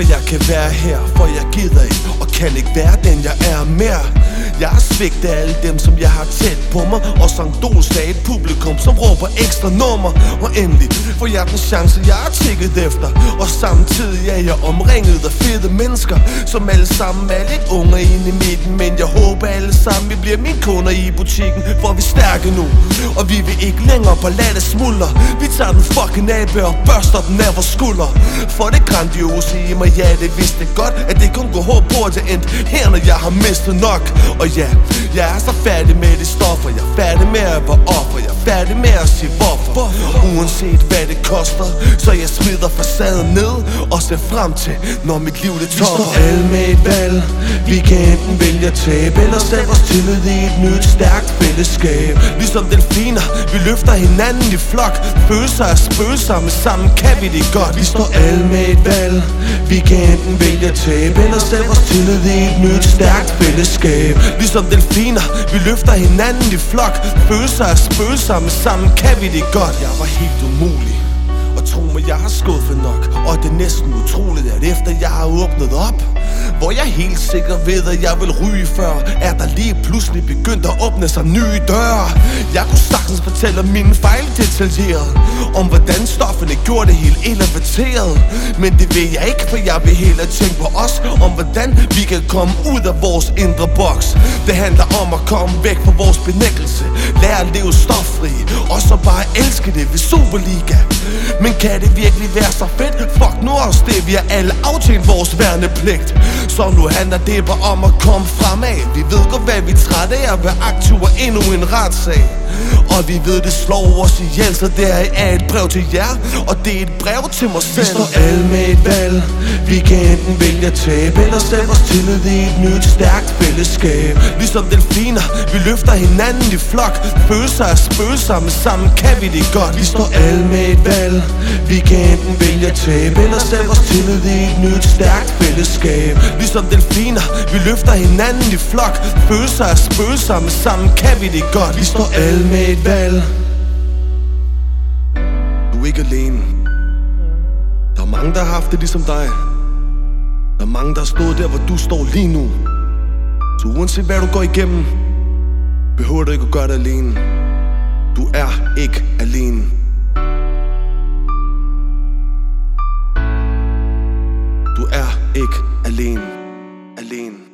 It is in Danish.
for jeg kan være her, for jeg gider ikke og kan ikke være den jeg er mere. Jeg har svigtet alle dem som jeg har tæt på mig, og Sankt Ols er et publikum som råber ekstra nummer. Og endelig får jeg den chance jeg har tækket efter, og samtidig er jeg omringet af fede mennesker, som alle sammen er lidt unge inde i midten. Men jeg håber alle sammen vi bliver mine kunder i butikken, for vi er stærke nu, og vi vil ikke længere på lade det smuldre. Vi tager den fucking abe og børster den af vores skulder. For det grandiose i mig, ja det vidste godt, at det kun går hårdt på at det endte her når jeg har mistet nok. Og ja, jeg er så færdig med de stoffer, jeg er færdig med at være offer, jeg er færdig med at sige hvorfor. Uanset hvad det koster, så jeg smider facaden ned og ser frem til når mit liv det topper. Vi står alle med et valg, vi kan enten vælge at tabe eller sætte vores tillid i et nyt stærkt fællesskab. Ligesom delfiner, vi løfter hinanden i flok, følelser er spøgelser, men sammen kan vi det godt. Vi står alle med et valg, vi kan enten vælge at tabe eller sætte vores tillid i et nyt stærkt fællesskab. Ligesom delfiner, vi løfter hinanden i flok, følelser er spøgelser, men sammen kan vi det godt. Jeg var helt umulig, og tro mig, jeg har skuffet nok. Og det er næsten utroligt, at efter jeg har åbnet op, hvor jeg helt sikkert ved, at jeg vil ryge før, er der lige pludselig begyndt at åbne sig nye døre. Jeg kunne sagtens fortælle om mine fejl detaljeret, om hvordan stoffene gjorde det helt elevateret. Men det vil jeg ikke, for jeg vil hellere tænke på os, om hvordan vi kan komme ud af vores indre boks. Det handler om at komme væk fra vores benægtelse, lære at leve stoffri, og så bare elske det ved Superliga. Men kan det virkelig være så fedt? Fuck nu også det, vi har alle aftjent vores værnepligt. Så nu handler det bare om at komme fremad. Vi ved godt hvad vi er trætte af at være aktive endnu en retssag. Og vi ved det slår os ihjel, så det er et brev til jer, og det er et brev til mig selv. Vi står alle med et valg, vi kan enten vælge at tabe eller sætte vores tillid i et nyt stærkt fællesskab. Ligesom delfiner, vi løfter hinanden i flok, følelser er spøgelser, men sammen kan vi det godt. Vi står alle med et valg, vi kan enten vælge at tabe eller sætte vores tillid i et nyt stærkt fællesskab. Ligesom delfiner, vi løfter hinanden i flok, følelser er spøgelser, men sammen kan vi det godt. Vi står alle med et valg. Du er ikke alene. Der er mange der har haft det ligesom dig. Der er mange der har stået der hvor du står lige nu. Så uanset hvad du går igennem, behøver du ikke at gøre det alene. Du er ikke alene. Du er ikke alene.